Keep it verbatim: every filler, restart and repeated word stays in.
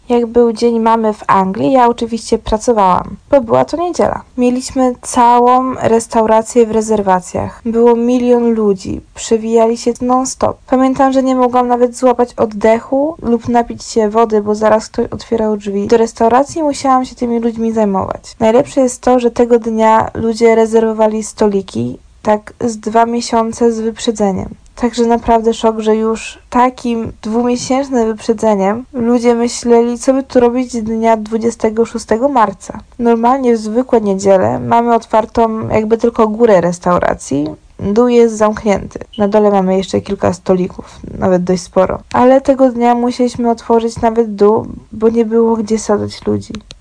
Jak był Dzień Mamy w Anglii, ja oczywiście pracowałam, bo była to niedziela. Mieliśmy całą restaurację w rezerwacjach. Było milion ludzi, przewijali się non-stop. Pamiętam, że nie mogłam nawet złapać oddechu lub napić się wody, bo zaraz ktoś otwierał drzwi. Do restauracji musiałam się tymi ludźmi zajmować. Najlepsze jest to, że tego dnia ludzie rezerwowali stoliki tak z dwa miesiące z wyprzedzeniem. Także naprawdę szok, że już takim dwumiesięcznym wyprzedzeniem ludzie myśleli, co by tu robić dnia dwudziestego szóstego marca. Normalnie w zwykłe niedziele mamy otwartą jakby tylko górę restauracji. Dół jest zamknięty. Na dole mamy jeszcze kilka stolików, nawet dość sporo. Ale tego dnia musieliśmy otworzyć nawet dół, bo nie było gdzie sadzać ludzi.